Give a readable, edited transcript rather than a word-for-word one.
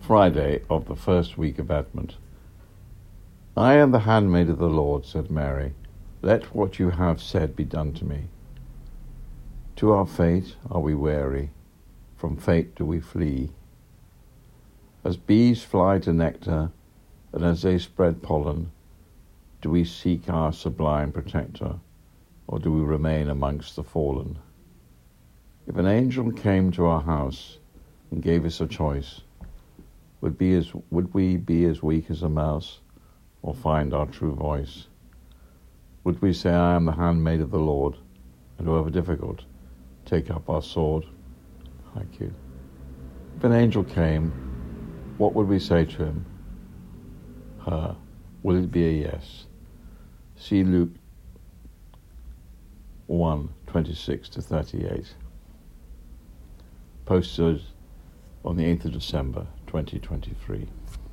Friday of the first week of Advent. I am the handmaid of the Lord, said Mary. Let what you have said be done to me. To our fate are we weary, from fate do we flee. As bees fly to nectar, and as they spread pollen, do we seek our sublime protector, or do we remain amongst the fallen? If an angel came to our house and gave us a choice, would we be as weak as a mouse, or find our true voice? Would we say, I am the handmaid of the Lord, and however difficult, take up our sword? Haiku. If an angel came, what would we say to him? Her. Will it be a yes? See Luke 1:26-38. Posted on the 8th of December 2023.